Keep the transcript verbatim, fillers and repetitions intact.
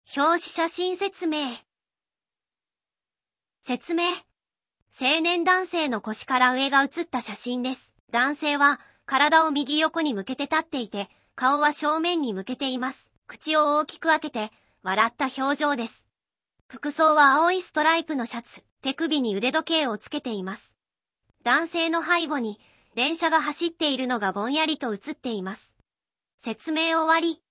表紙写真説明。説明。青年男性の腰から上が写った写真です。男性は体を右横に向けて立っていて、顔は正面に向けています。口を大きく開けて、笑った表情です。服装は青いストライプのシャツ、手首に腕時計をつけています。男性の背後に電車が走っているのがぼんやりと映っています。説明終わり。